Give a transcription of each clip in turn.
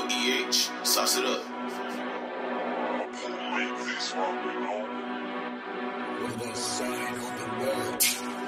EH, sauce it up. We're gonna sign on the world.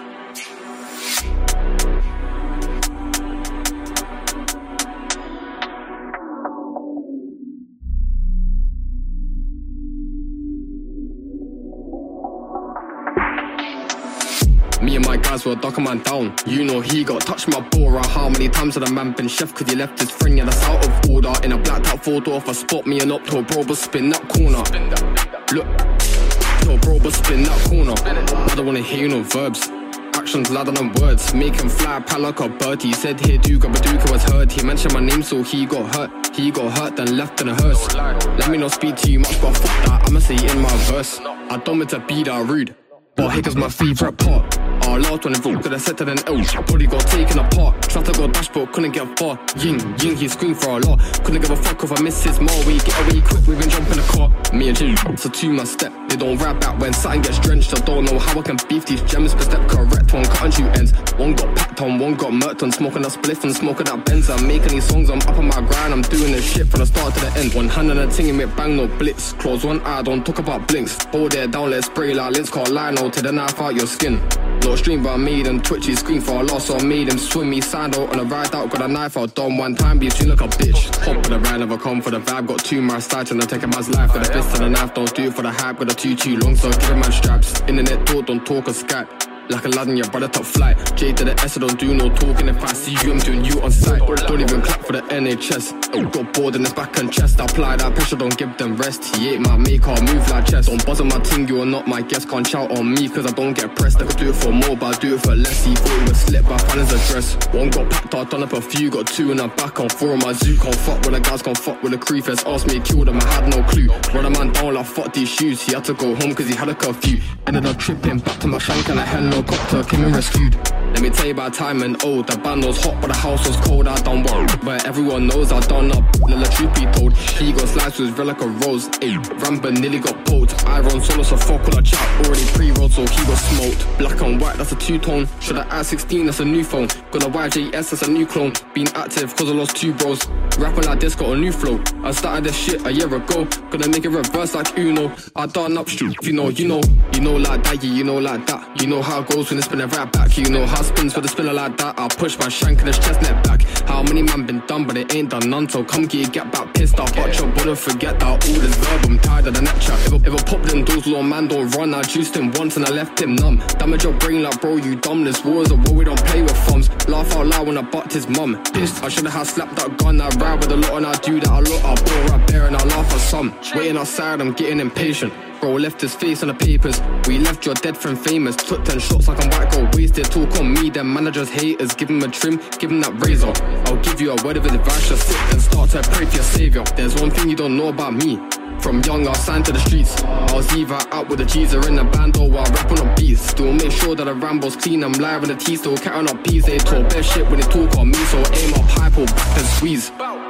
Me and my guys were ducking man down. You know he got touched my bora. How many times had a man been chef cause he left his friend? Yeah, that's out of order. In a blacked out 4-door for spot me and up to a bro, but spin that corner. Look, to a bro, but spin that corner. I don't wanna hear no verbs. Actions louder than words. Make him fly pal like a bird. He said here Duke, but Duke was hurt. He mentioned my name so he got hurt. He got hurt then left in a hearse. Let me not speak to you much, but fuck that, I'ma say it in my verse. I don't mean to be that rude, but Hickers my favourite part. Our last one involved could have set to an L. Body got taken apart. Tried to go dashboard, couldn't get far. Ying, he screamed for a lot. Couldn't give a fuck if I missed his mile. We get away quick, we been jumping the car. Me and Jim, it's a 2-man step. They don't rap back when something gets drenched. I don't know how I can beef these gems per step. Correct one, cutting two ends. One got packed on, one got murked on. Smoking that spliff and smoking that Benz. I'm making these songs, I'm up on my grind. I'm doing this shit from the start to the end. One hand on the ting and make bang, no blitz. Close one eye, don't talk about blinks. Hold it down, let's spray like links. Can't lie, no, to the knife out your skin. Not stream, but I made him twitch. He screamed for a loss, so I made him swim. He signed out on a ride out, got a knife out. Done one time, be like a bitch. Hop for the ride, never come for the vibe. Got 2 more sides and I take a man's life. Got a fist and a knife, don't do it for the hype. Got a too long, so give a man straps. Internet talk, don't talk or Skype. Like a lad in your brother top flight. J to the S, I don't do no talking. If I see you, I'm doing you on sight. Don't even clap for the NHS. Got bored in his back and chest. I apply that pressure, don't give them rest. He ain't my make or move like chess. Don't buzz on my ting, you are not my guest. Can't shout on me cause I don't get pressed. I could do it for more, but I do it for less. He thought he would slip, but I found his address. One got packed, I done up a few. Got 2 in the back, on 4 on my zoo. Can't fuck with the guys, can't fuck with the crew. First asked me, killed him, I had no clue. Run a man down like fuck these shoes. He had to go home cause he had a curfew. Ended up tripping back to my shank and a helicopter came in rescued. Let me tell you about time and old. The band was hot but the house was cold. I done what? But everyone knows I done up. Little truth be told, he got sliced with red like a rose. Rampant nearly got poked. I run solo so fuck all I chat. Already pre-rolled so he got smoked. Black and white, that's a 2-tone. Should I add 16, that's a new phone. Got a YJS, that's a new clone. Been active cause I lost 2 bros. Rapping like this, got a new flow. I started this shit a year ago. Gonna make it reverse like Uno. I done up shit, if you know, you know. You know like that, yeah, you know like that. You know how it goes when it's spinning right back. You know how it spins with a spinner like that. I push my shank in his chest net back. How many man been done but it ain't done none. So come get back pissed off. But your brother forget that all this verb. I'm tired of the net chat. If I pop them doors, little man don't run. I juiced him once and I left him numb. Damage your brain like bro, you dumb. This war is a war, we don't play with thumbs. Laugh out loud when I bucked his mum. Pissed, I should've had slapped that gun. I ride with a lot and I do that a lot. I bore a bear and I laugh at some. Waiting outside, I'm getting impatient. Bro left his face on the papers. We left your dead friend famous. Took 10 shots like I'm white girl wasted. Talk on me, them managers haters. Give him a trim, give him that razor. I'll give you a word of advice. Just sit and start to pray for your saviour. There's one thing you don't know about me. From young I was signed to the streets. I was either out with the G's or in the band or while rapping on beats. Still make sure that the Rambo's clean. I'm live in the T, still counting up P's. They talk best shit when they talk on me. So aim up high, pull back and squeeze.